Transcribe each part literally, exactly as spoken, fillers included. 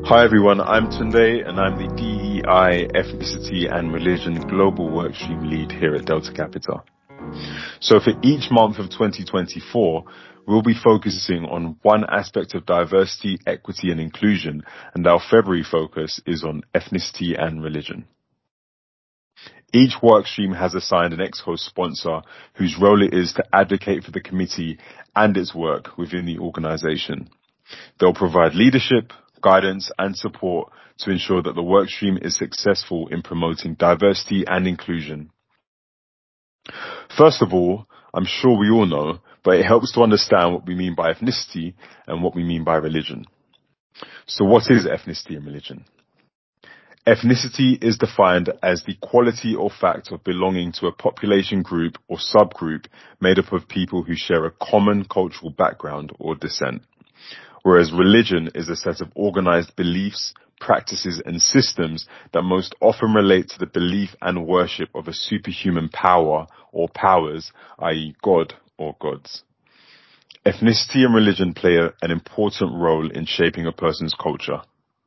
Hi everyone, I'm Tunde and I'm the D E I Ethnicity and Religion Global Workstream Lead here at Delta Capita. So for each month of twenty twenty-four, we'll be focusing on one aspect of diversity, equity and inclusion, and our February focus is on ethnicity and religion. Each workstream has assigned an ex-host sponsor whose role it is to advocate for the committee and its work within the organization. They'll provide leadership, guidance and support to ensure that the workstream is successful in promoting diversity and inclusion. First of all, I'm sure we all know, but it helps to understand what we mean by ethnicity and what we mean by religion. So what is ethnicity and religion? Ethnicity is defined as the quality or fact of belonging to a population group or subgroup made up of people who share a common cultural background or descent. Whereas religion is a set of organized beliefs, practices and systems that most often relate to the belief and worship of a superhuman power or powers, that is God or gods. Ethnicity and religion play a, an important role in shaping a person's culture.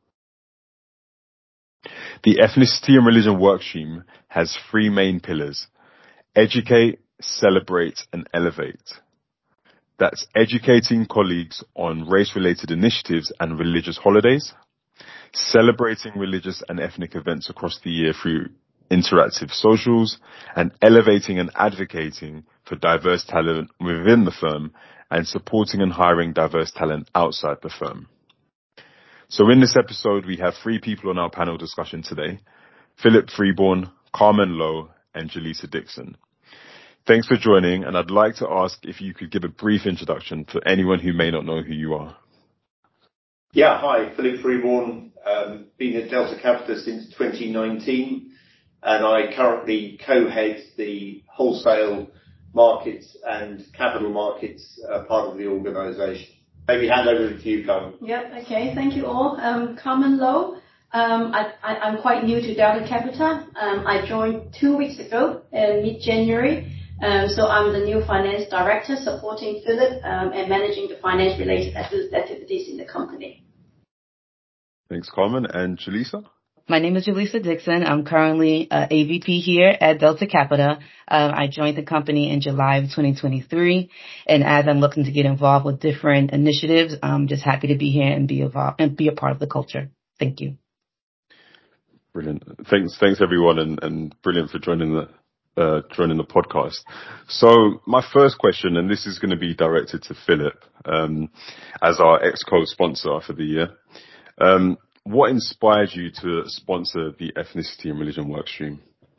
The Ethnicity and Religion Workstream has three main pillars: educate, celebrate and elevate. That's educating colleagues on race-related initiatives and religious holidays, celebrating religious and ethnic events across the year through interactive socials, and elevating and advocating for diverse talent within the firm and supporting and hiring diverse talent outside the firm. So in this episode, we have three people on our panel discussion today: Philip Freeborn, Carmen Lowe, and Jaleesa Dixon. Thanks for joining, and I'd like to ask if you could give a brief introduction for anyone who may not know who you are. Yeah, hi, Philip Freeborn, um, been at Delta Capita since twenty nineteen, and I currently co-head the wholesale markets and capital markets uh, part of the organisation. Maybe hand over to you, Carmen. Yeah, okay, thank you all. Um, Carmen Lowe. Um, I, I, I'm quite new to Delta Capita. Um, I joined two weeks ago, uh, mid-January. Um, so I'm the new finance director supporting Philip um, and managing the finance related activities in the company. Thanks, Carmen. And Jaleesa? My name is Jaleesa Dixon. I'm currently uh, A V P here at Delta Capita. Uh, I joined the company in July of twenty twenty-three. And as I'm looking to get involved with different initiatives, I'm just happy to be here and be involved and be a part of the culture. Thank you. Brilliant. Thanks, thanks everyone, and, and brilliant for joining the Uh, joining the podcast. So my first question, and this is going to be directed to Philip, um, as our ex-co-sponsor for the year. Um, what inspired you to sponsor the Ethnicity and Religion Workstream?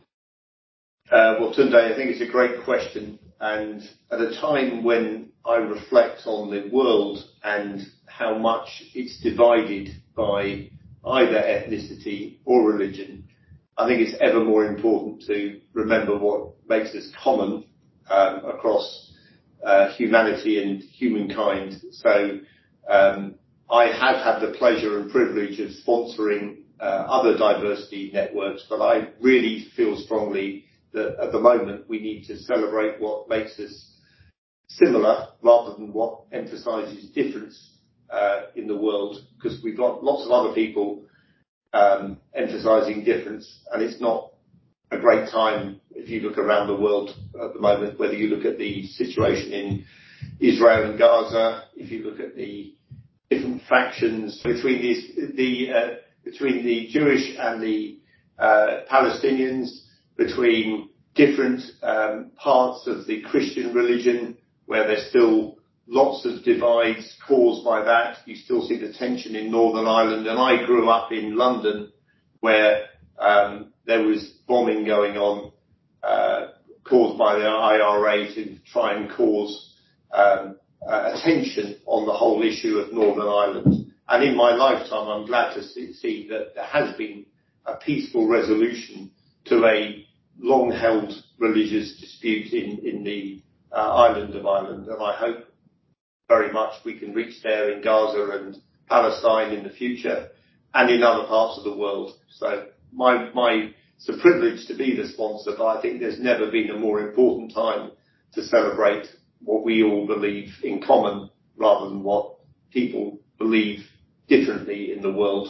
Uh, well, Tunde, I think it's a great question. And at a time when I reflect on the world and how much it's divided by either ethnicity or religion, I think it's ever more important to remember what makes us common um, across uh, humanity and humankind. So um, I have had the pleasure and privilege of sponsoring uh, other diversity networks, but I really feel strongly that at the moment we need to celebrate what makes us similar rather than what emphasises difference uh, in the world, because we've got lots of other people Um, emphasising difference, and it's not a great time if you look around the world at the moment, whether you look at the situation in Israel and Gaza, if you look at the different factions between the the, uh, between the Jewish and the uh, Palestinians, between different um, parts of the Christian religion, where there's still lots of divides caused by that. You still see the tension in Northern Ireland. And I grew up in London, where um, there was bombing going on, uh, caused by the I R A to try and cause um, uh, attention on the whole issue of Northern Ireland. And in my lifetime, I'm glad to see, see that there has been a peaceful resolution to a long-held religious dispute in, in the uh, island of Ireland. And I hope very much we can reach there in Gaza and Palestine in the future and in other parts of the world. So my, my, it's a privilege to be the sponsor, but I think there's never been a more important time to celebrate what we all believe in common rather than what people believe differently in the world.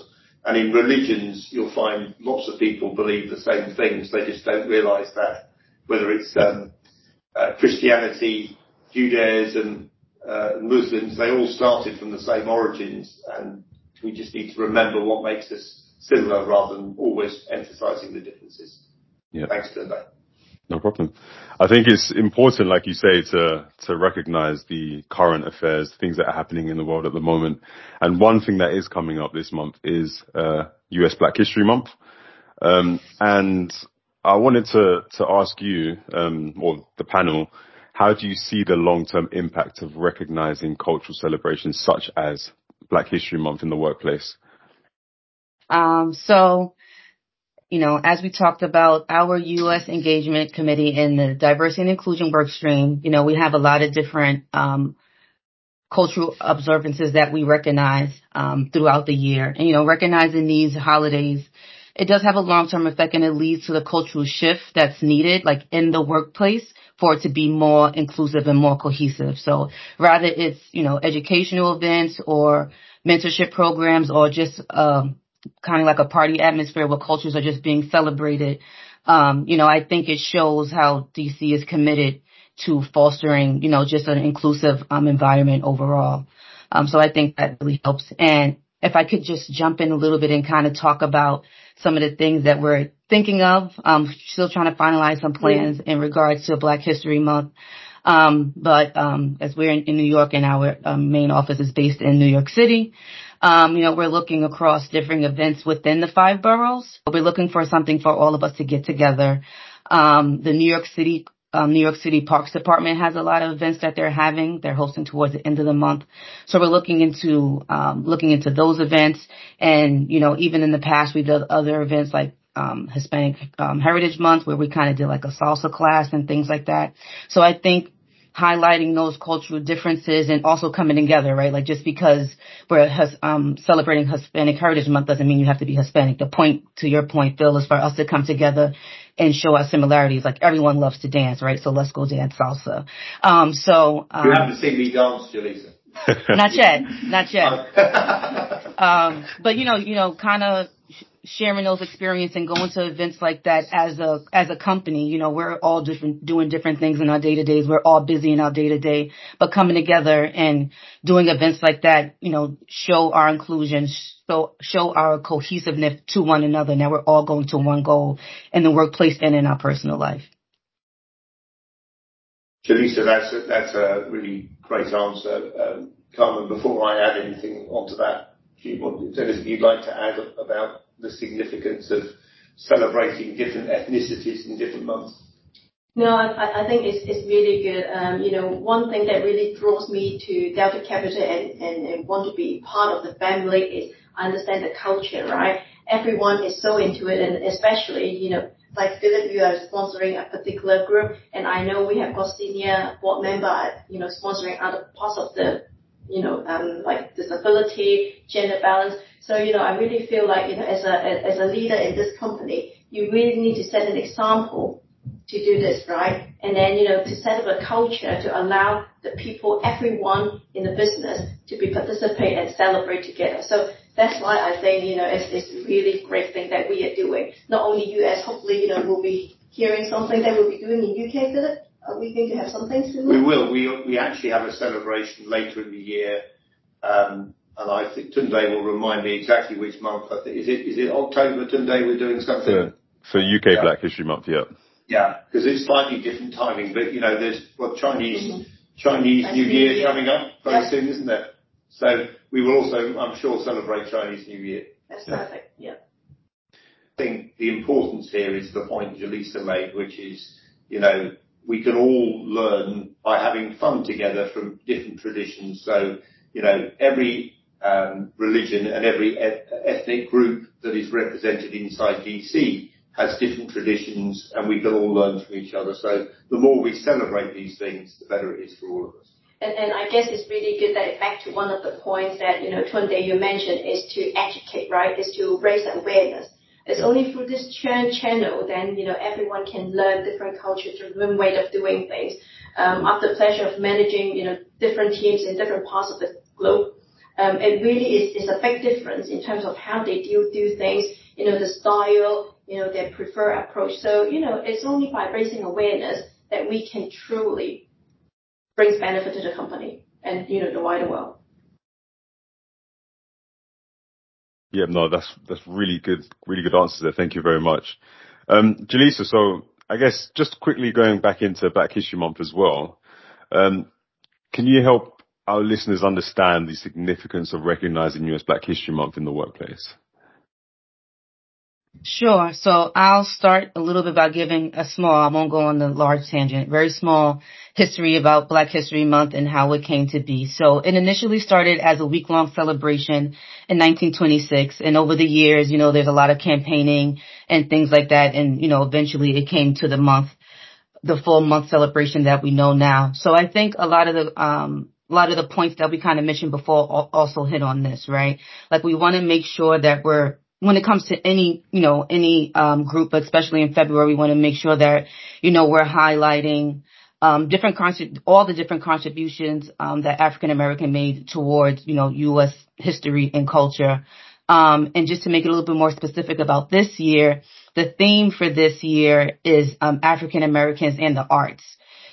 And in religions, you'll find lots of people believe the same things. They just don't realise that. Whether it's um, uh, Christianity, Judaism, uh, Muslims, they all started from the same origins. And we just need to remember what makes us similar rather than always emphasising the differences. Yeah. Thanks for that. No problem. I think it's important, like you say, to to recognize the current affairs, things that are happening in the world at the moment. And one thing that is coming up this month is uh, U S Black History Month. Um, and I wanted to to ask you, um, or the panel, how do you see the long-term impact of recognizing cultural celebrations such as Black History Month in the workplace? Um, so, you know, as we talked about our U S engagement committee in the diversity and inclusion work stream, you know, we have a lot of different um, cultural observances that we recognize um, throughout the year. And, you know, recognizing these holidays, it does have a long-term effect, and it leads to the cultural shift that's needed, like in the workplace, for it to be more inclusive and more cohesive. So rather it's, you know, educational events or mentorship programs or just um, kind of like a party atmosphere where cultures are just being celebrated. Um, you know, I think it shows how D C is committed to fostering, you know, just an inclusive um, environment overall. Um, so I think that really helps. And if I could just jump in a little bit and kind of talk about some of the things that we're thinking of, um, still trying to finalize some plans in regards to Black History Month. Um, but um, as we're in, in New York and our um, main office is based in New York City, um, you know, we're looking across different events within the five boroughs. We're looking for something for all of us to get together. Um, the New York City Um, New York City Parks Department has a lot of events that they're having. They're hosting towards the end of the month. So we're looking into, um, looking into those events. And, you know, even in the past, we've done other events like, um, Hispanic, um, Heritage Month, where we kind of did like a salsa class and things like that. So I think highlighting those cultural differences and also coming together, right? Like just because we're um, celebrating Hispanic Heritage Month doesn't mean you have to be Hispanic. The point, to your point, Phil, is for us to come together and show our similarities. Like everyone loves to dance, right? So let's go dance salsa. Um, so um, you haven't seen me dance, Jaleesa. Not yet, not yet. um, but you know, you know, kind of sharing those experiences and going to events like that as a as a company. You know, we're all different, doing different things in our day to days. We're all busy in our day to day, but coming together and doing events like that, you know, show our inclusion, show show our cohesiveness to one another. Now we're all going to one goal in the workplace and in our personal life. Jaleesa, that's a, that's a really great answer. Um, Carmen, before I add anything onto that, do you want, is there anything you'd like to add about the significance of celebrating different ethnicities in different months? No, I, I think it's, it's really good. Um, you know, one thing that really draws me to Delta Capital and, and, and want to be part of the family is I understand the culture, right? Everyone is so into it, and especially, you know, like Philip, you are sponsoring a particular group, and I know we have got senior board member, you know, sponsoring other parts of the, you know, um, like disability, gender balance. So, you know, I really feel like, you know, as a as a leader in this company, you really need to set an example to do this, right? And then, you know, to set up a culture to allow the people, everyone in the business to be participate and celebrate together. So that's why I think, you know, it's, it's a really great thing that we are doing. Not only U S, hopefully, you know, we'll be hearing something that we'll be doing in U K, Philip. Are we going to have something similar? We will. We we actually have a celebration later in the year. Um, and I think Tunde will remind me exactly which month. I think, is it is it October, Tunde, we're doing something? For, for U K yeah. Black History Month, yeah. Yeah, because it's slightly different timing. But, you know, there's well, Chinese mm-hmm. Chinese That's New Year, Year coming up very yep. soon, isn't there? So we will also, I'm sure, celebrate Chinese New Year. That's yeah. perfect, yeah. I think the importance here is the point Jaleesa made, which is, you know, we can all learn by having fun together from different traditions. So, you know, every um, religion and every et- ethnic group that is represented inside D C has different traditions, and we can all learn from each other. So the more we celebrate these things, the better it is for all of us. And, and I guess it's really good that back to one of the points that, you know, Tunde, you mentioned is to educate, right? Is to raise awareness. It's only through this channel then, you know, everyone can learn different cultures, different way of doing things. Um, I have the pleasure of managing, you know, different teams in different parts of the globe. Um, it really is, is a big difference in terms of how they do, do things, you know, the style, you know, their preferred approach. So, you know, it's only by raising awareness that we can truly bring benefit to the company and, you know, the wider world. Yeah, no, that's that's really good, really good answers there. Thank you very much. Um, Jaleesa, so I guess just quickly going back into Black History Month as well, um, can you help our listeners understand the significance of recognizing U S Black History Month in the workplace? Sure. So I'll start a little bit by giving a small, I won't go on the large tangent, very small history about Black History Month and how it came to be. So it initially started as a week-long celebration in nineteen twenty-six. And over the years, you know, there's a lot of campaigning and things like that. And, you know, eventually it came to the month, the full month celebration that we know now. So I think a lot of the, um, a lot of the points that we kind of mentioned before also hit on this, right? Like we want to make sure that we're, when it comes to any, you know, any um, group, but especially in February, we want to make sure that, you know, we're highlighting um, different, all the different contributions um, that African American made towards, you know, U S history and culture. Um, and just to make it a little bit more specific about this year, the theme for this year is um, African Americans and the arts.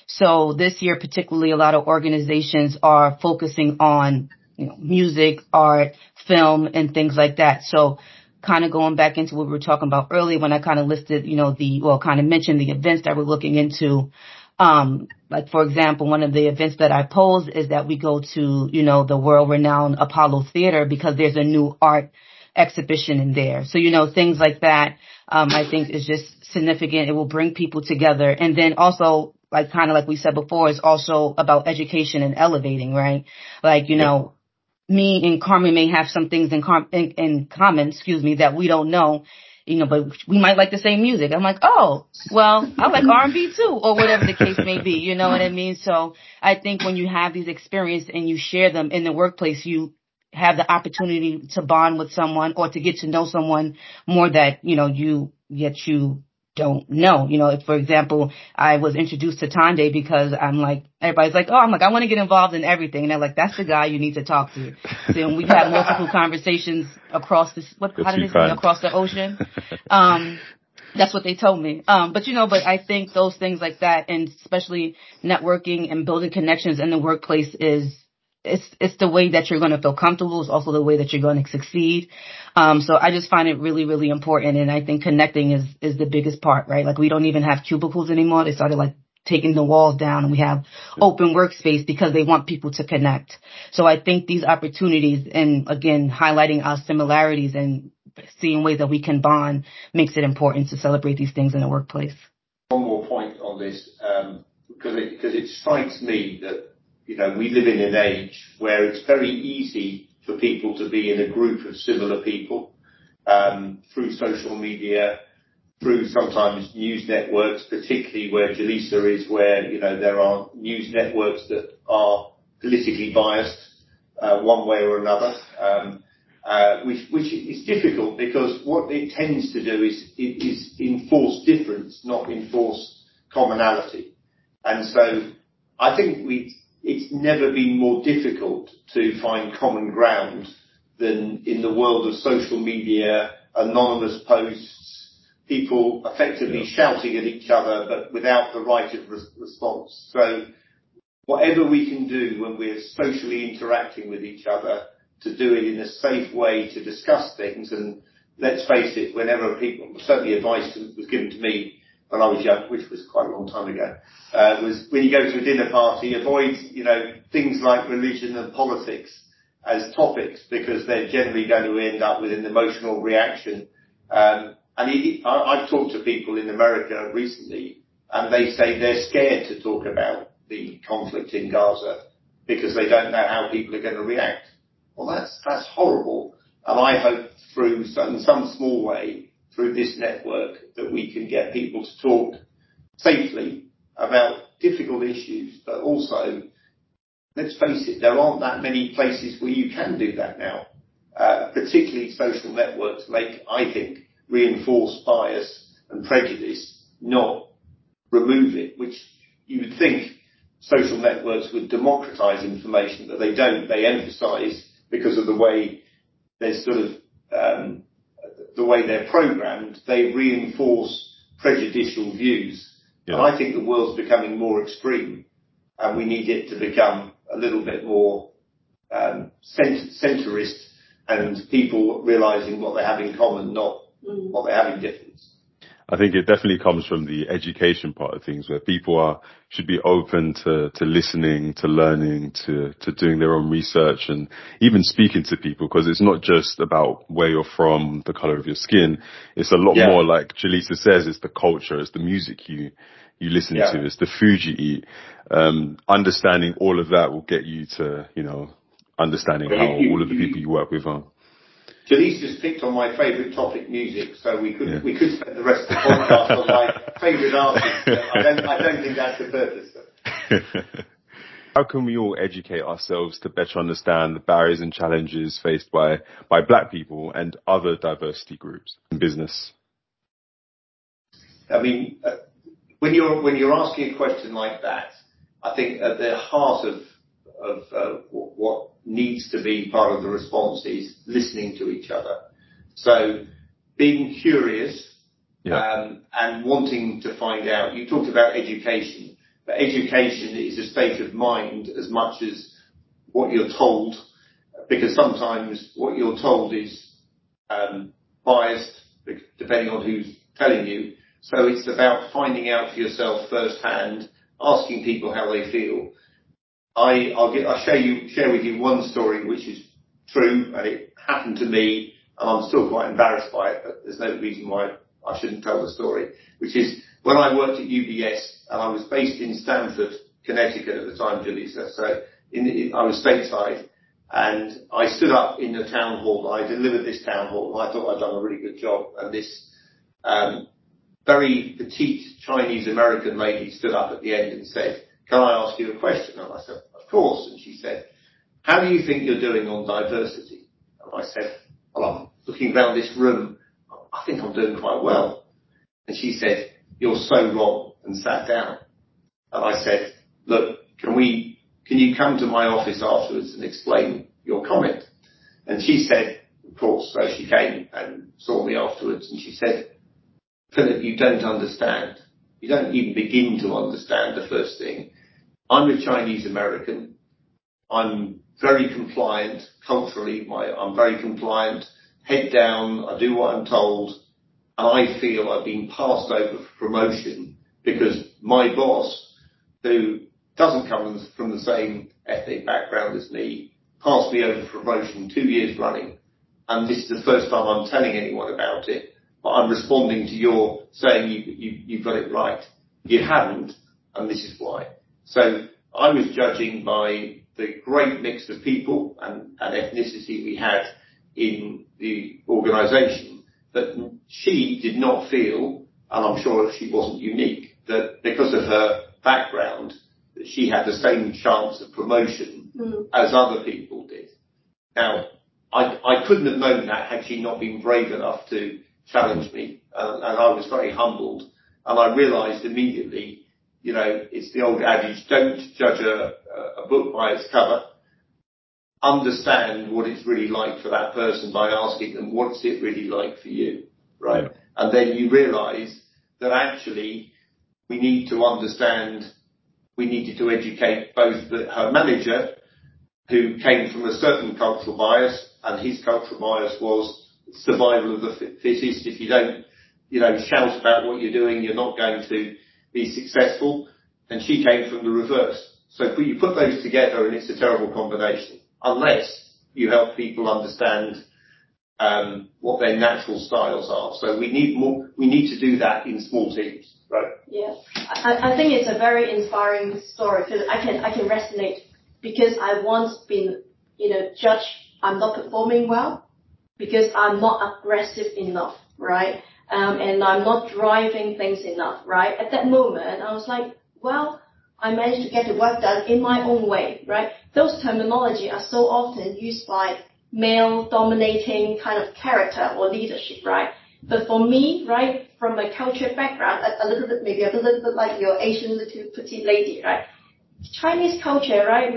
So this year, particularly, a lot of organizations are focusing on, you know, music, art, film, and things like that. So kind of going back into what we were talking about earlier when I kind of listed, you know, the, well, kind of mentioned the events that we're looking into. Um, like, for example, one of the events that I posed is that we go to, you know, the world-renowned Apollo Theater because there's a new art exhibition in there. So, you know, things like that, um, I think is just significant. It will bring people together. And then also, like, kind of like we said before, it's also about education and elevating, right? Like, you know, me and Carmen may have some things in, com- in, in common, excuse me, that we don't know, you know, but we might like the same music. I'm like, oh, well, I like R and B too, or whatever the case may be. You know what I mean? So I think when you have these experiences and you share them in the workplace, you have the opportunity to bond with someone or to get to know someone more that, you know, you, yet you don't know. You know, if, for example, I was introduced to Tunde because I'm like, everybody's like, oh, I'm like, I want to get involved in everything. And they're like, that's the guy you need to talk to. So we've had multiple conversations across this, what, how did they say, across the ocean? Um, that's what they told me. Um, but you know, but I think those things like that, and especially networking and building connections in the workplace is, It's it's the way that you're going to feel comfortable. It's also the way that you're going to succeed. Um, so I just find it really, really important. And I think connecting is, is the biggest part, right? Like we don't even have cubicles anymore. They started like taking the walls down and we have open workspace because they want people to connect. So I think these opportunities and again, highlighting our similarities and seeing ways that we can bond makes it important to celebrate these things in the workplace. One more point on this, um, because it, because it strikes me that, you know, we live in an age where it's very easy for people to be in a group of similar people um, through social media, through sometimes news networks, particularly where Jaleesa is, where, you know, there are news networks that are politically biased uh, one way or another, um, uh, which, which is difficult because what it tends to do is, is enforce difference, not enforce commonality. And so I think we it's never been more difficult to find common ground than in the world of social media, anonymous posts, people effectively yeah. shouting at each other but without the right of res- response. So whatever we can do when we're socially interacting with each other to do it in a safe way to discuss things, and let's face it, whenever people, certainly advice was given to me when I was young, which was quite a long time ago, uh, was when you go to a dinner party, avoid, you know, things like religion and politics as topics because they're generally going to end up with an emotional reaction. Um, and it, I, I've talked to people in America recently and they say they're scared to talk about the conflict in Gaza because they don't know how people are going to react. Well, that's, that's horrible. And I hope through some, in some small way, through this network, that we can get people to talk safely about difficult issues, but also, let's face it, there aren't that many places where you can do that now. Uh, particularly social networks make, I think, reinforce bias and prejudice, not remove it, which you would think social networks would democratize information, but they don't. They emphasize because of the way they're sort of, um, the way they're programmed, they reinforce prejudicial views. Yeah. And I think the world's becoming more extreme, and we need it to become a little bit more um, cent- centrist, and people realising what they have in common, not mm. what they have in difference. I think it definitely comes from the education part of things, where people are should be open to, to listening, to learning, to, to doing their own research, and even speaking to people, because it's not just about where you're from, the colour of your skin. It's a lot yeah. more, like Jaleesa says, it's the culture, it's the music you you listen yeah. to, it's the food you eat. Um, understanding all of that will get you to, you know, understanding how you, all of the people you work with are. Jaleesa just picked on my favourite topic, music, so we could yeah. we could spend the rest of the podcast on my favourite artist. I don't I don't think that's the purpose. How can we all educate ourselves to better understand the barriers and challenges faced by by Black people and other diversity groups in business? I mean, uh, when you're when you're asking a question like that, I think at the heart of of uh, what needs to be part of the response is listening to each other. So being curious yeah. um, and wanting to find out. You talked about education, but education is a state of mind as much as what you're told, because sometimes what you're told is um, biased depending on who's telling you. So it's about finding out for yourself firsthand, asking people how they feel. I, I'll, get, I'll share, you, share with you one story which is true, and it happened to me, and I'm still quite embarrassed by it, but there's no reason why I shouldn't tell the story, which is when I worked at U B S, and I was based in Stamford, Connecticut at the time, Jaleesa, so in, in, I was stateside, and I stood up in the town hall, I delivered this town hall, and I thought I'd done a really good job, and this um, very petite Chinese American lady stood up at the end and said, "Can I ask you a question?" And I said, "Of course." And she said, "How do you think you're doing on diversity?" And I said, "Well, I'm looking around this room, I think I'm doing quite well." And she said, "You're so wrong," and sat down. And I said, "Look, can we, can you come to my office afterwards and explain your comment?" And she said, "Of course." So she came and saw me afterwards, and she said, "Philip, you don't understand. You don't even begin to understand the first thing. I'm a Chinese American. I'm very compliant culturally. My, I'm very compliant, head down. I do what I'm told. And I feel I've been passed over for promotion because my boss, who doesn't come from the same ethnic background as me, passed me over for promotion two years running. And this is the first time I'm telling anyone about it. But I'm responding to your saying you, you, you've got it right. You haven't, and this is why." So I was judging by the great mix of people and, and ethnicity we had in the organisation, that she did not feel, and I'm sure she wasn't unique, that because of her background, that she had the same chance of promotion mm. as other people did. Now, I, I couldn't have known that had she not been brave enough to challenge me, uh, and I was very humbled, and I realised immediately, you know, it's the old adage, don't judge a, a book by its cover. Understand what it's really like for that person by asking them, what's it really like for you, right? Yeah. And then you realise that actually we need to understand, we needed to educate both the, her manager, who came from a certain cultural bias, and his cultural bias was survival of the fittest. If you don't, you know, shout about what you're doing, you're not going to be successful. And she came from the reverse. So you put those together and it's a terrible combination, unless you help people understand um, what their natural styles are. So we need more, we need to do that in small teams, right? Yeah, I, I think it's a very inspiring story, because I can, I can resonate, because I once been, you know, judged I'm not performing well because I'm not aggressive enough, right? Um, and I'm not driving things enough, right? At that moment, I was like, well, I managed to get the work done in my own way, right? Those terminology are so often used by male-dominating kind of character or leadership, right? But for me, right, from my culture background, a, a little bit, maybe a little bit like your Asian little petite lady, right? Chinese culture, right? We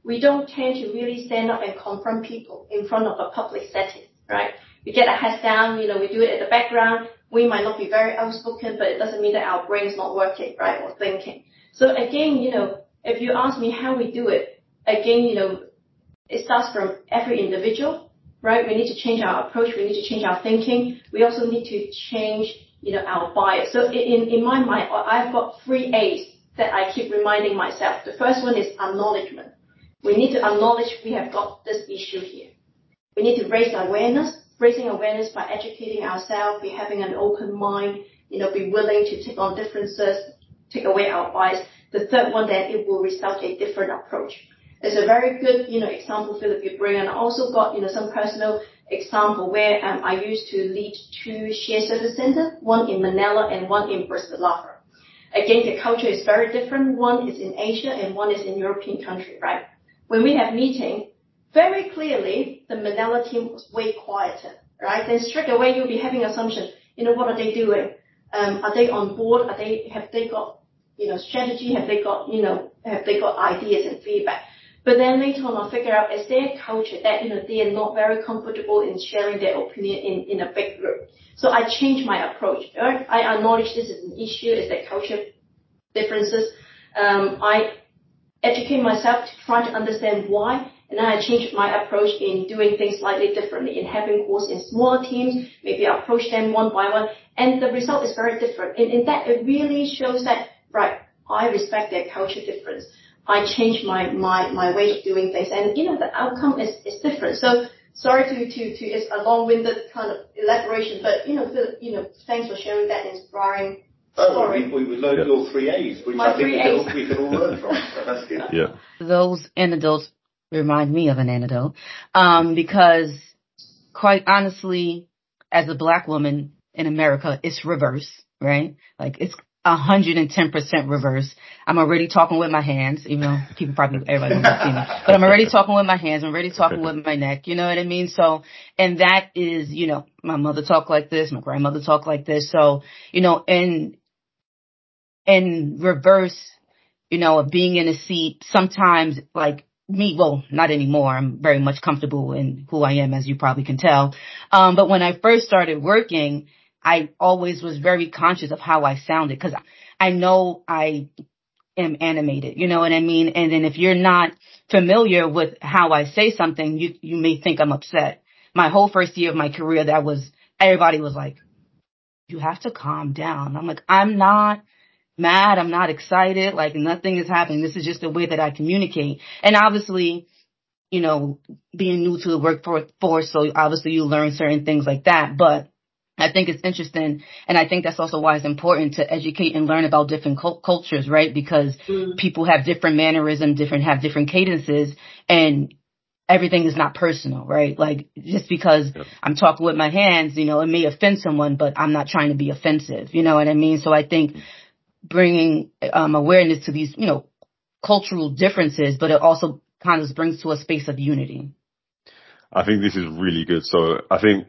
we don't tend to really stand up and confront people in front of a public setting, right? We get our heads down, you know, we do it in the background. We might not be very outspoken, but it doesn't mean that our brain's not working, right, or thinking. So again, you know, if you ask me how we do it, again, you know, it starts from every individual, right? We need to change our approach. We need to change our thinking. We also need to change, you know, our bias. So in, in my mind, I've got three A's that I keep reminding myself. The first one is acknowledgement. We need to acknowledge we have got this issue here. We need to raise awareness, raising awareness by educating ourselves, be having an open mind, you know, be willing to take on differences, take away our bias. The third one, that it will result a different approach. It's a very good, you know, example, Philip, you bring. And I also got, you know, some personal example where um, I used to lead two shared service centers, one in Manila and one in Bratislava. Again, the culture is very different. One is in Asia and one is in European country, right? When we have meeting, very clearly, the Manila team was way quieter, right? Then straight away, you'll be having assumption, you know, what are they doing? Um, are they on board? Are they, have they got, you know, strategy? Have they got, you know, have they got ideas and feedback? But then later on, I figure out, is there a culture that, you know, they are not very comfortable in sharing their opinion in, in a big group. So I changed my approach. Right? I acknowledge this is an issue, is that culture differences. Um, I educate myself to try to understand why, and then I changed my approach in doing things slightly differently, in having calls in smaller teams, maybe I approach them one by one, and the result is very different. In, in that, it really shows that, right, I respect their culture difference. I changed my, my, my way of doing things, and, you know, the outcome is, is different. So, sorry to, to, to, it's a long-winded kind of elaboration, but, you know, Philip, you know, thanks for sharing that inspiring story. Oh, we, we learned yeah. your three A's, which my I think we can, all, we can all learn from, so that's good. Yeah. Those anecdotes remind me of an anecdote, um, because quite honestly, as a Black woman in America, it's reverse, right? Like, it's one hundred ten percent reverse. I'm already talking with my hands, even though people probably, everybody won't see me, but I'm already talking with my hands. I'm already talking with my neck. You know what I mean? So, and that is, you know, my mother talked like this, my grandmother talked like this. So, you know, in, in reverse, you know, being in a seat, sometimes like me, well, not anymore. I'm very much comfortable in who I am, as you probably can tell. Um, but when I first started working, I always was very conscious of how I sounded, because I know I am animated, you know what I mean? And then if you're not familiar with how I say something, you, you may think I'm upset. My whole first year of my career, that was, everybody was like, you have to calm down. I'm like, I'm not mad. I'm not excited. Like, nothing is happening. This is just the way that I communicate. And obviously, you know, being new to the workforce, so obviously you learn certain things like that. But I think it's interesting, and I think that's also why it's important to educate and learn about different cult- cultures, right? Because mm. people have different mannerisms, different have different cadences, and everything is not personal, right? Like, just because yep. I'm talking with my hands, you know, it may offend someone, but I'm not trying to be offensive, you know what I mean? So I think bringing um, awareness to these, you know, cultural differences, but it also kind of brings to a space of unity. I think this is really good. So I think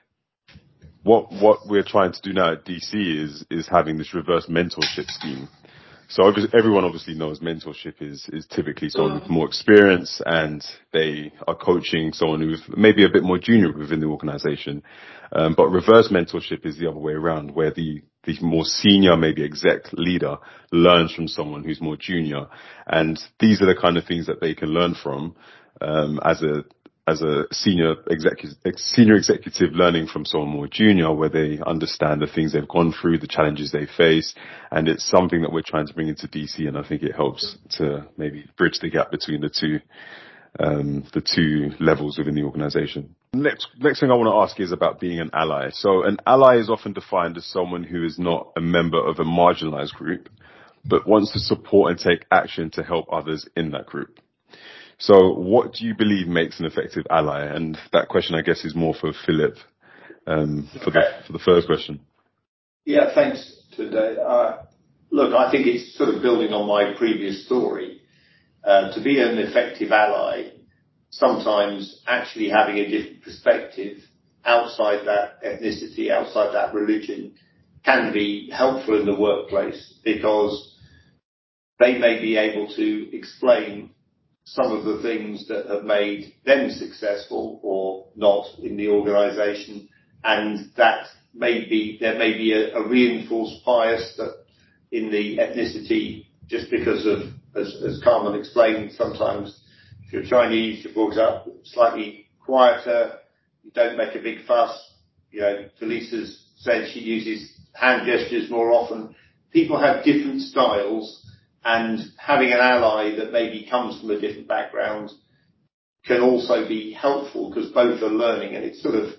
What what we're trying to do now at D C is is having this reverse mentorship scheme. So obviously, everyone obviously knows mentorship is is typically someone with more experience, and they are coaching someone who's maybe a bit more junior within the organization. Um, but reverse mentorship is the other way around, where the the more senior, maybe exec leader, learns from someone who's more junior, and these are the kind of things that they can learn from um, as a as a senior executive, senior executive learning from someone more junior, where they understand the things they've gone through, the challenges they face. And it's something that we're trying to bring into D C. And I think it helps to maybe bridge the gap between the two, um, the two levels within the organization. Next, next thing I want to ask is about being an ally. So an ally is often defined as someone who is not a member of a marginalized group, but wants to support and take action to help others in that group. So what do you believe makes an effective ally? And that question, I guess, is more for Philip, um, for the, for the first question. Yeah, thanks, Tunde. Uh, look, I think it's sort of building on my previous story. Uh, to be an effective ally, sometimes actually having a different perspective outside that ethnicity, outside that religion, can be helpful in the workplace, because they may be able to explain some of the things that have made them successful or not in the organisation, and that may be, there may be a, a reinforced bias that in the ethnicity, just because of, as, as Carmen explained, sometimes if you're Chinese, you're brought up slightly quieter, you don't make a big fuss. You know, Felisa's said she uses hand gestures more often. People have different styles, and having an ally that maybe comes from a different background can also be helpful, because both are learning, and it's sort of,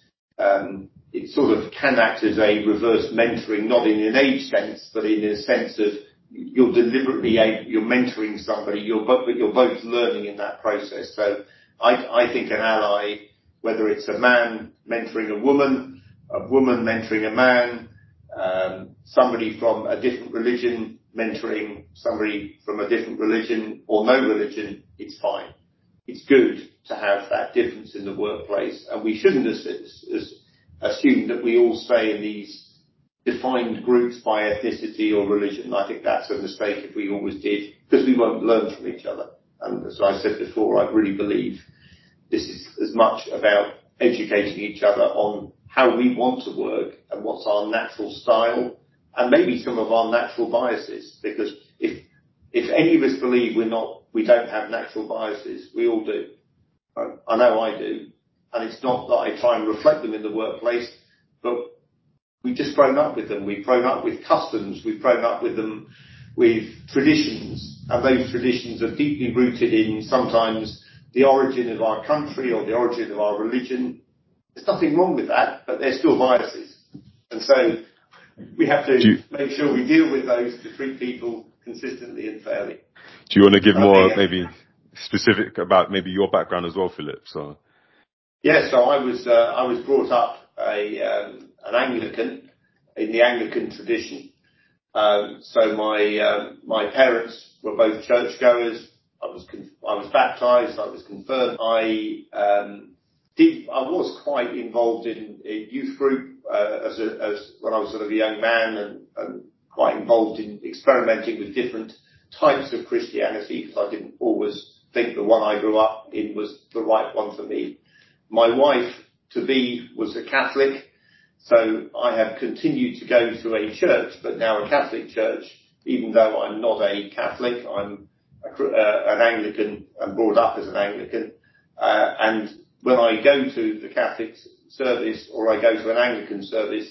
um, it sort of can act as a reverse mentoring, not in an age sense, but in a sense of you're deliberately, you're mentoring somebody, you're both, but you're both learning in that process. So I, I think an ally, whether it's a man mentoring a woman, a woman mentoring a man, um, somebody from a different religion mentoring somebody from a different religion or no religion, it's fine. It's good to have that difference in the workplace, and we shouldn't as, as, assume that we all stay in these defined groups by ethnicity or religion. I think that's a mistake if we always did, because we won't learn from each other. And as I said before, I really believe this is as much about educating each other on how we want to work and what's our natural style, and maybe some of our natural biases, because if if any of us believe we're not, we don't have natural biases, we all do. I, I know I do, and it's not that I try and reflect them in the workplace, but we've just grown up with them. We've grown up with customs. We've grown up with them, with traditions, and those traditions are deeply rooted in sometimes the origin of our country or the origin of our religion. There's nothing wrong with that, but they're still biases, and so we have to you, make sure we deal with those to treat people consistently and fairly. Do you want to give more, uh, maybe specific about maybe your background as well, Philip? So, yeah, so I was uh, I was brought up a um, an Anglican in the Anglican tradition. Um, so my um, my parents were both churchgoers. I was conf- I was baptised. I was confirmed. I um, did I was quite involved in a youth group. Uh, as, a, as when I was sort of a young man, and, and quite involved in experimenting with different types of Christianity, because I didn't always think the one I grew up in was the right one for me. My wife to be was a Catholic, so I have continued to go to a church, but now a Catholic church, even though I'm not a Catholic. I'm a, uh, an Anglican and brought up as an Anglican, uh, and when I go to the Catholic service or I go to an Anglican service,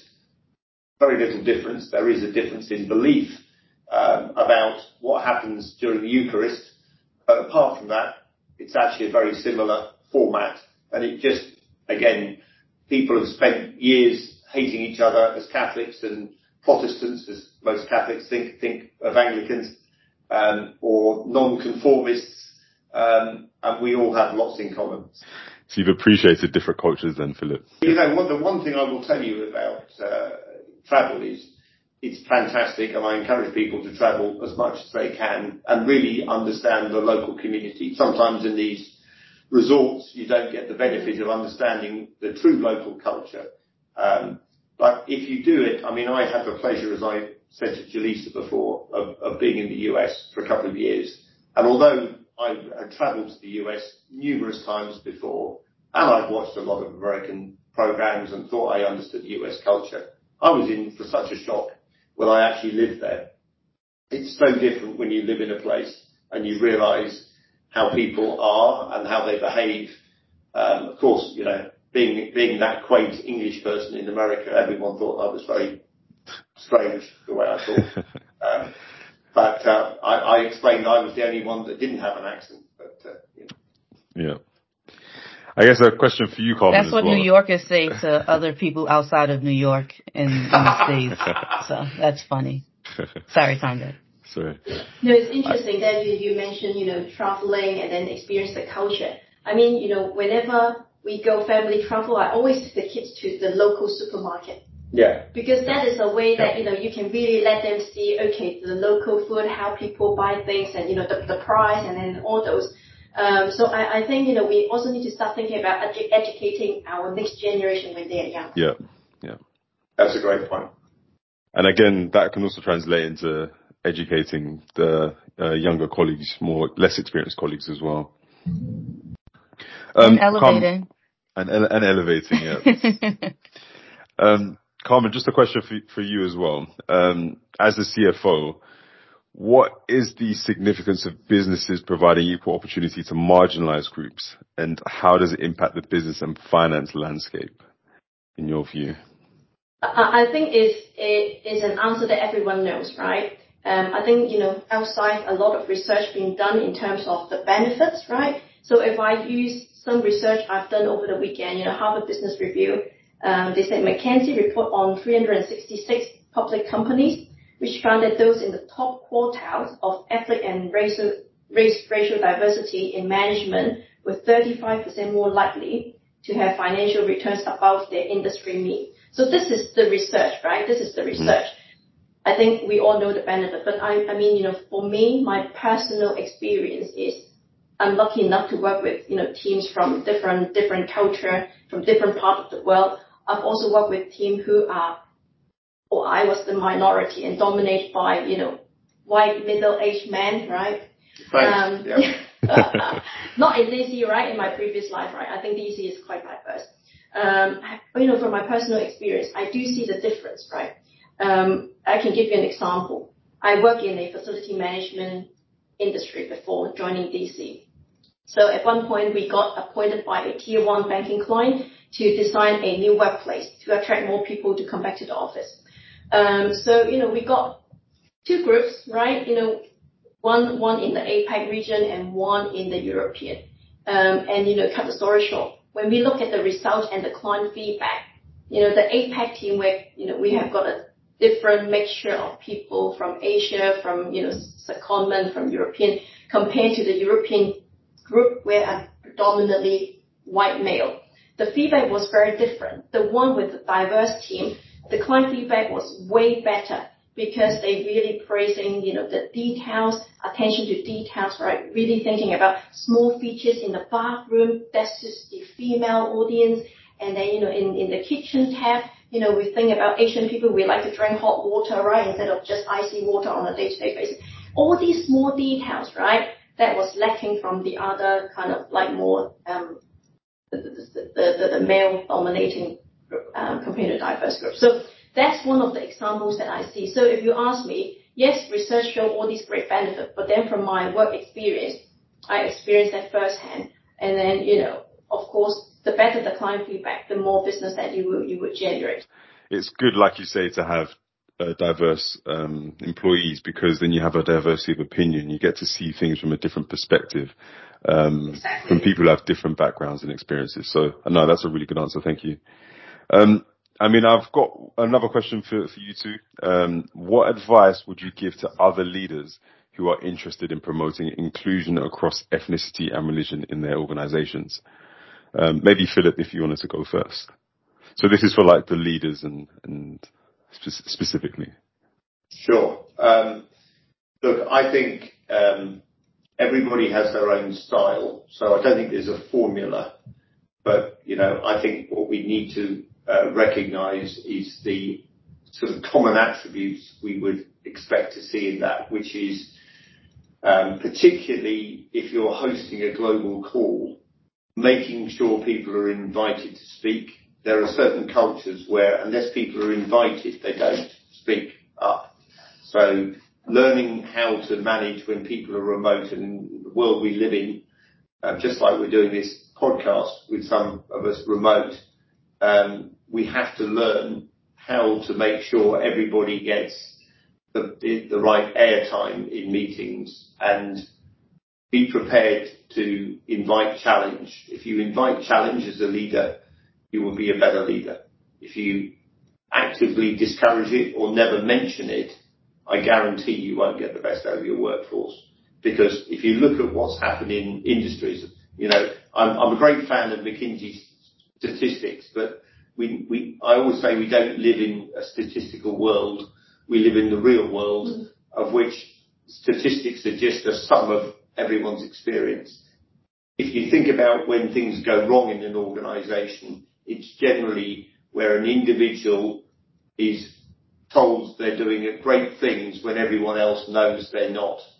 very little difference. There is a difference in belief um, about what happens during the Eucharist, but apart from that, it's actually a very similar format, and it just, again, people have spent years hating each other as Catholics and Protestants, as most Catholics think think of Anglicans, um, or non-conformists, um, and we all have lots in common. So you've appreciated different cultures then, Philip? You know, one, the one thing I will tell you about uh, travel is it's fantastic, and I encourage people to travel as much as they can and really understand the local community. Sometimes in these resorts you don't get the benefit of understanding the true local culture. Um, but if you do it, I mean, I had the pleasure, as I said to Jaleesa before, of, of being in the U S for a couple of years. And although I had travelled to the U S numerous times before, and I'd watched a lot of American programs and thought I understood U S culture, I was in for such a shock when I actually lived there. It's so different when you live in a place and you realise how people are and how they behave. Um, of course, you know, being being that quaint English person in America, everyone thought I was very strange the way I thought. um, but uh, I, I explained I was the only one that didn't have an accent. But uh, you know. Yeah. I guess a question for you, Carmen. That's what well. New Yorkers say to other people outside of New York in, in the States. So that's funny. Sorry, Tonda. Sorry. No, it's interesting that you, you mentioned, you know, traveling and then experience the culture. I mean, you know, whenever we go family travel, I always take the kids to the local supermarket. Yeah. Because that is a way that, yeah. you know, you can really let them see, okay, the local food, how people buy things, and, you know, the, the price, and then all those. Um, so I, I think, you know, we also need to start thinking about edu- educating our next generation when they are young. Yeah, yeah. That's a great point. And again, that can also translate into educating the uh, younger colleagues, more less experienced colleagues as well. Um, Um, and elevating. Carmen, and, ele- and elevating, yeah. um, Carmen, just a question for, for you as well. Um, as the C F O, what is the significance of businesses providing equal opportunity to marginalized groups, and how does it impact the business and finance landscape, in your view? I think it's, it is an answer that everyone knows, right? Um, I think, you know, outside a lot of research being done in terms of the benefits, right? So if I use some research I've done over the weekend, you know, Harvard Business Review, um, they said McKinsey report on three hundred sixty-six public companies, which found that those in the top quartiles of ethnic and racial, race, racial diversity in management were thirty-five percent more likely to have financial returns above their industry mean. So this is the research, right? This is the research. Mm-hmm. I think we all know the benefit, but I, I mean, you know, for me, my personal experience is I'm lucky enough to work with, you know, teams from different, different culture, from different parts of the world. I've also worked with teams who are, or I was the minority and dominated by, you know, white middle-aged men, right? Right. Um, yeah. Not in D C, right? In my previous life, right? I think D C is quite diverse. Um, you know, from my personal experience, I do see the difference, right? Um, I can give you an example. I worked in a facility management industry before joining D C. So at one point, we got appointed by a tier one banking client to design a new workplace to attract more people to come back to the office. Um, so, you know, we got two groups, right? You know, one, one in the APAC region and one in the European. Um, and, you know, cut the story short, when we look at the results and the client feedback, you know, the APAC team where, you know, we have got a different mixture of people from Asia, from, you know, secondment, from European, compared to the European group where I'm predominantly white male. The feedback was very different. The one with the diverse team, the client feedback was way better because they really praising, you know, the details, attention to details, right? Really thinking about small features in the bathroom, that's just the female audience. And then, you know, in, in the kitchen tab, you know, we think about Asian people, we like to drink hot water, right? Instead of just icy water on a day-to-day basis. All these small details, right? That was lacking from the other kind of like more, um, the, the, the, the, the male dominating group, um, compared to diverse groups. So that's one of the examples that I see. So if you ask me, yes, research show all these great benefits, but then from my work experience, I experienced that firsthand. And then, you know, of course, the better the client feedback, the more business that you will, you would generate. It's good, like you say, to have uh, diverse um, employees, because then you have a diversity of opinion. You get to see things from a different perspective, um, exactly. from people who have different backgrounds and experiences. So, no, that's a really good answer. Thank you. Um, I mean, I've got another question for, for you two. Um, what advice would you give to other leaders who are interested in promoting inclusion across ethnicity and religion in their organizations? Um, maybe Philip, if you wanted to go first. So this is for like the leaders and, and spe- specifically. Sure. Um, look, I think um, everybody has their own style, so I don't think there's a formula. But, you know, I think what we need to uh, recognize is the sort of common attributes we would expect to see in that, which is um, particularly if you're hosting a global call, making sure people are invited to speak. There are certain cultures where unless people are invited, they don't speak up. So learning how to manage when people are remote, and in the world we live in, uh, just like we're doing this podcast with some of us remote, um, we have to learn how to make sure everybody gets the, the, the right airtime in meetings, and be prepared to invite challenge. If you invite challenge as a leader, you will be a better leader. If you actively discourage it or never mention it, I guarantee you won't get the best out of your workforce. Because if you look at what's happened in industries, you know, I'm, I'm a great fan of McKinsey's statistics, but we, we, I always say we don't live in a statistical world. We live in the real world, mm. of which statistics are just a sum of everyone's experience. If you think about when things go wrong in an organization, it's generally where an individual is told they're doing great things when everyone else knows they're not.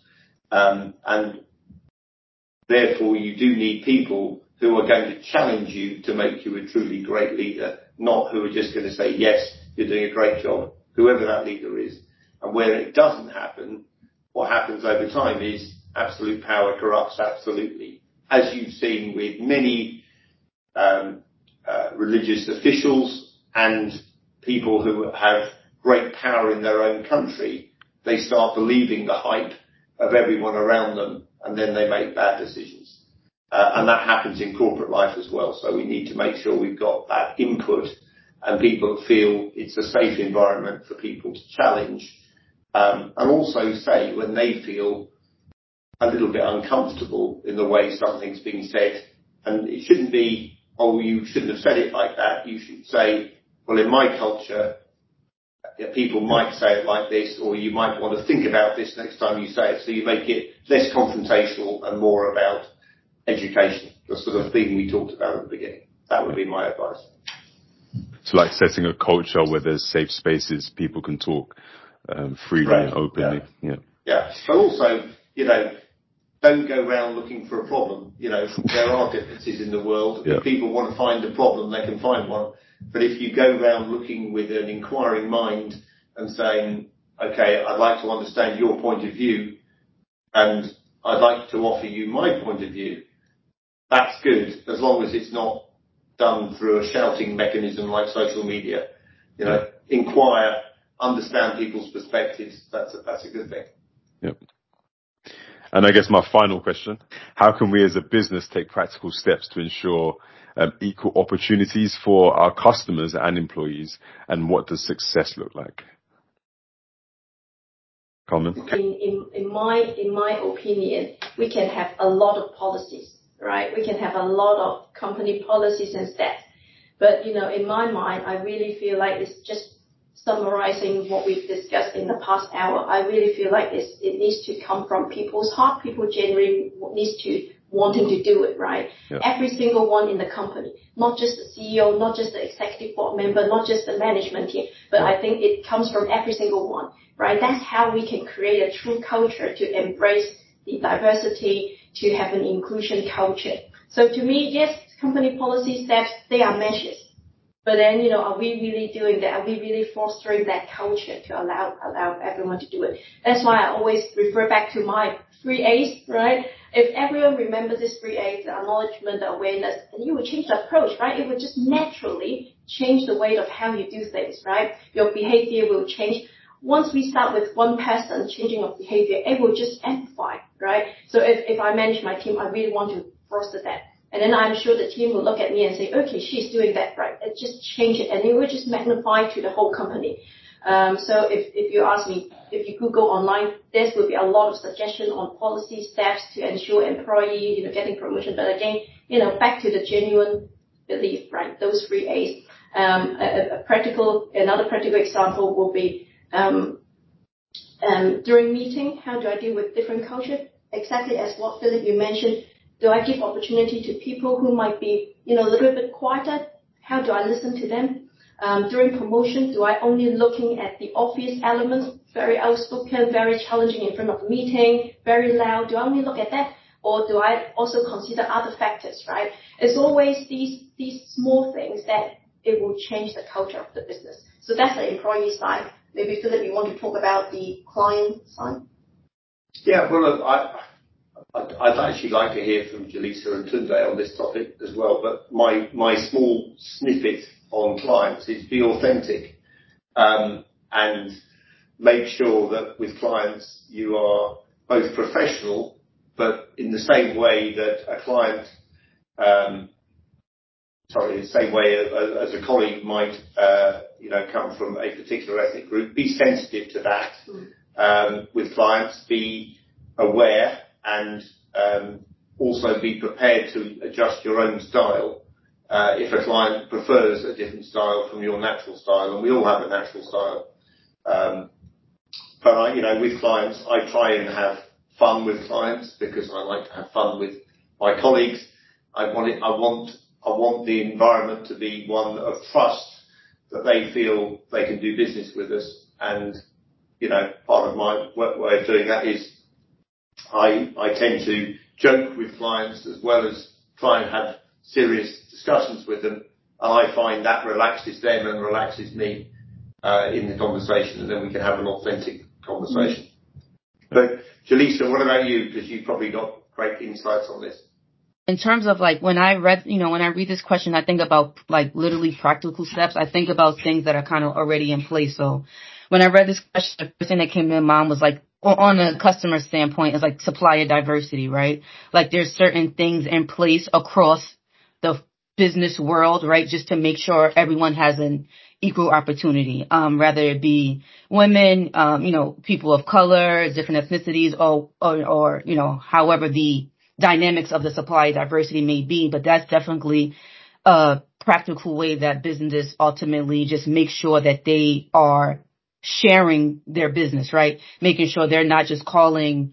Um, and therefore you do need people who are going to challenge you to make you a truly great leader, not who are just going to say, yes, you're doing a great job, whoever that leader is. And where it doesn't happen, what happens over time is absolute power corrupts absolutely. As you've seen with many um, uh, religious officials and people who have great power in their own country, they start believing the hype of everyone around them, and then they make bad decisions. Uh, and that happens in corporate life as well. So we need to make sure we've got that input and people feel it's a safe environment for people to challenge, um, and also say when they feel a little bit uncomfortable in the way something's being said. And it shouldn't be, oh, you shouldn't have said it like that. You should say, well, in my culture, people might say it like this, or you might want to think about this next time you say it. So you make it less confrontational and more about education, the sort of thing we talked about at the beginning. That would be my advice. So like setting a culture where there's safe spaces, people can talk um, freely right. and openly. Yeah. yeah. Yeah. But also, you know, don't go around looking for a problem. You know, there are differences in the world. Yeah. If people want to find a problem, they can find one. But if you go around looking with an inquiring mind and saying, okay, I'd like to understand your point of view and I'd like to offer you my point of view, that's good, as long as it's not done through a shouting mechanism like social media. You know, yeah. Inquire, understand people's perspectives. That's a, that's a good thing. Yep. And I guess my final question, how can we as a business take practical steps to ensure um, equal opportunities for our customers and employees, and what does success look like? Carmen? In, in, in my in my opinion, we can have a lot of policies, right? We can have a lot of company policies and stats. But, you know, in my mind, I really feel like it's just summarizing what we've discussed in the past hour. I really feel like it's, it needs to come from people's heart. People generally needs to wanting to do it, right? Yeah. Every single one in the company, not just the C E O, not just the executive board member, not just the management team, but yeah. I think it comes from every single one, right? That's how we can create a true culture to embrace the diversity, to have an inclusion culture. So to me, yes, company policy steps, they are measures. But then, you know, are we really doing that? Are we really fostering that culture to allow allow everyone to do it? That's why I always refer back to my three A's, right? If everyone remembers this three A's, the acknowledgement, the awareness, and you would change the approach, right? It would just naturally change the way of how you do things, right? Your behavior will change. Once we start with one person changing of behavior, it will just amplify, right? So if, if I manage my team, I really want to foster that. And then I'm sure the team will look at me and say, okay, she's doing that right. It just change it, and it will just magnify to the whole company. Um, so if, if you ask me, if you Google online, there will be a lot of suggestion on policy steps to ensure employee, you know, getting promotion. But again, you know, back to the genuine belief, right? Those three A's. Um, a, a practical, another practical example will be um, um, during meeting, how do I deal with different culture? Exactly as what Philip you mentioned. Do I give opportunity to people who might be, you know, a little bit quieter? How do I listen to them? Um, during promotion, do I only looking at the obvious elements, very outspoken, very challenging in front of a meeting, very loud? Do I only look at that? Or do I also consider other factors, right? It's always these, these small things that it will change the culture of the business. So that's the employee side. Maybe Philip, you want to talk about the client side? Yeah, well, look, I, I'd actually like to hear from Jaleesa and Tunde on this topic as well, but my, my small snippet on clients is be authentic, um, and make sure that with clients you are both professional, but in the same way that a client, um, sorry, the same way as, as a colleague might, uh, you know, come from a particular ethnic group, be sensitive to that, um, with clients, be aware, and um, also be prepared to adjust your own style uh, if a client prefers a different style from your natural style, and we all have a natural style. Um, but I, you know, with clients, I try and have fun with clients because I like to have fun with my colleagues. I want it, I want, I want the environment to be one of trust, that they feel they can do business with us, and you know, part of my way of doing that is I, I tend to joke with clients as well as try and have serious discussions with them. And I find that relaxes them and relaxes me uh, in the conversation, and then we can have an authentic conversation. But Jaleesa, what about you? Because you've probably got great insights on this. In terms of like when I read, you know, when I read this question, I think about like literally practical steps. I think about things that are kind of already in place. So when I read this question, the first thing that came to mind was like on a customer standpoint is like supplier diversity, right? Like there's certain things in place across the business world, right? Just to make sure everyone has an equal opportunity, um, whether it be women, um, you know, people of color, different ethnicities, or, or, or, you know, however the dynamics of the supply diversity may be, but that's definitely a practical way that businesses ultimately just make sure that they are sharing their business, right? Making sure they're not just calling,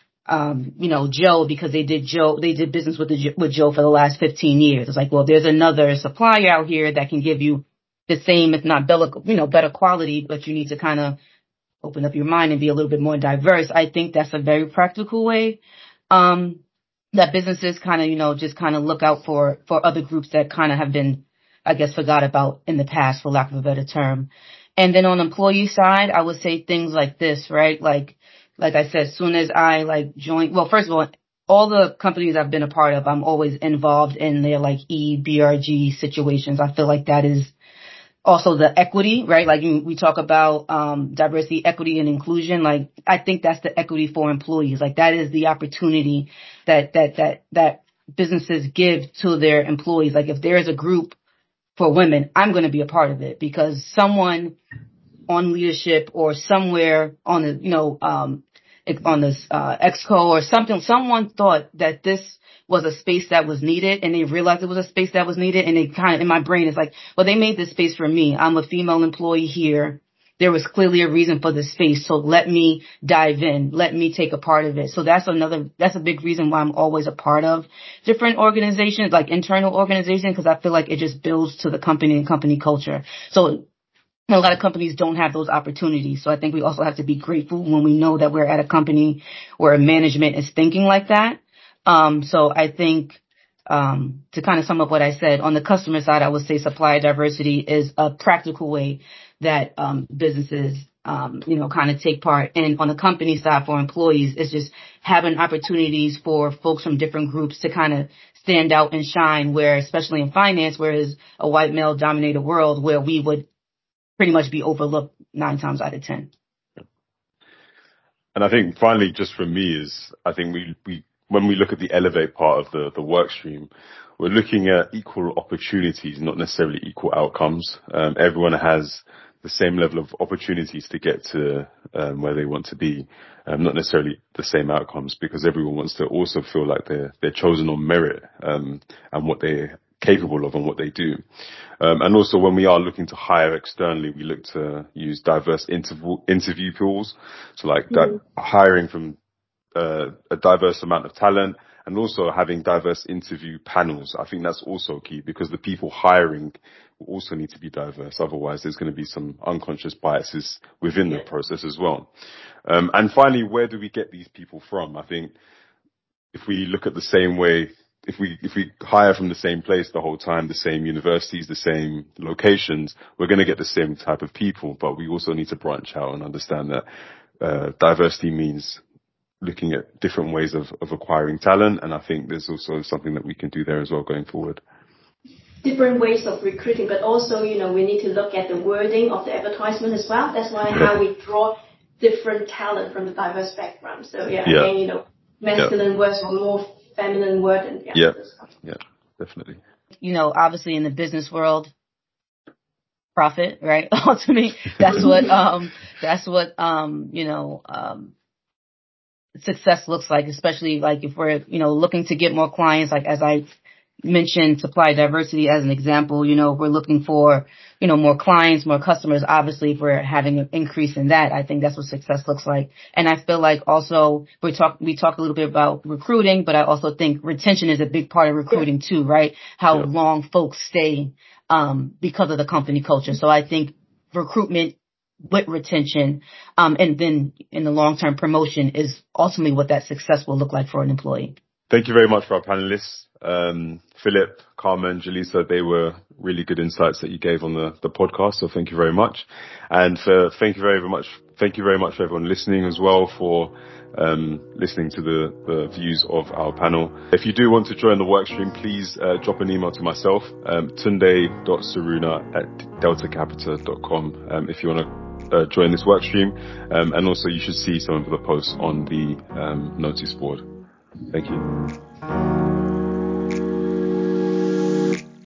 um, you know, Joe because they did Joe, they did business with the, with Joe for the last fifteen years. It's like, well, there's another supplier out here that can give you the same, if not better, you know, better quality, but you need to kind of open up your mind and be a little bit more diverse. I think that's a very practical way. Um, that businesses kind of, you know, just kind of look out for, for other groups that kind of have been, I guess, forgot about in the past, for lack of a better term. And then on the employee side, I would say things like this, right? Like, like I said, as soon as I like joined, well, first of all, all the companies I've been a part of, I'm always involved in their like E B R G situations. I feel like that is also the equity, right? Like we talk about um diversity, equity, and inclusion. Like I think that's the equity for employees. Like that is the opportunity that that that that businesses give to their employees. Like if there is a group for women, I'm going to be a part of it because someone on leadership or somewhere on the you know um on this uh exco or something, someone thought that this was a space that was needed, and they realized it was a space that was needed, and it kind of, in my brain, it's like, well, they made this space for me. I'm a female employee here. There was clearly a reason for this space, so let me dive in. Let me take a part of it. So that's another, that's a big reason why I'm always a part of different organizations, like internal organizations, because I feel like it just builds to the company and company culture. So a lot of companies don't have those opportunities. So I think we also have to be grateful when we know that we're at a company where management is thinking like that. Um, so I think, um, to kind of sum up what I said, on the customer side, I would say supplier diversity is a practical way that, um, businesses, um, you know, kind of take part. And on the company side for employees, it's just having opportunities for folks from different groups to kind of stand out and shine, where, especially in finance, where it's a white male dominated world where we would pretty much be overlooked nine times out of ten. And I think finally, just for me is, I think we, we, when we look at the Elevate part of the, the work stream, we're looking at equal opportunities, not necessarily equal outcomes. Um, everyone has the same level of opportunities to get to um, where they want to be, um, not necessarily the same outcomes, because everyone wants to also feel like they're, they're chosen on merit um, and what they're capable of and what they do. Um, and also when we are looking to hire externally, we look to use diverse interview, interview pools. So like mm-hmm. di- hiring from uh, a diverse amount of talent, and also having diverse interview panels. I think that's also key, because the people hiring will also need to be diverse. Otherwise, there's going to be some unconscious biases within the process as well. Um, and finally, where do we get these people from? I think if we look at the same way, if we if we hire from the same place the whole time, the same universities, the same locations, we're going to get the same type of people. But we also need to branch out and understand that uh, diversity means looking at different ways of, of acquiring talent. And I think there's also something that we can do there as well going forward. Different ways of recruiting, but also, you know, we need to look at the wording of the advertisement as well. That's why how we draw different talent from the diverse background. So yeah, yeah. again, you know, masculine yeah. words or more feminine word. And, yeah, yeah, yeah, definitely. You know, obviously in the business world, profit, right? Ultimately, that's what, um, that's what, um, you know, um, success looks like, especially like if we're, you know, looking to get more clients, like as I mentioned, supply diversity as an example, you know, we're looking for, you know, more clients, more customers. Obviously, if we're having an increase in that, I think that's what success looks like. And I feel like also we talk, we talk a little bit about recruiting, but I also think retention is a big part of recruiting too, right? How yeah. long folks stay, um, because of the company culture. So I think recruitment with retention, um, and then in the long term promotion is ultimately what that success will look like for an employee. Thank you very much for our panelists. Um, Philip, Carmen, Jaleesa, they were really good insights that you gave on the, the podcast. So thank you very much. And for, thank you very much. Thank you very much for everyone listening as well for, um, listening to the, the views of our panel. If you do want to join the workstream, please, uh, drop an email to myself, um, tunde dot saruna at delta capita dot com. Um, if you want to uh, join this workstream. Um, and also you should see some of the posts on the, um, notice board. Thank you.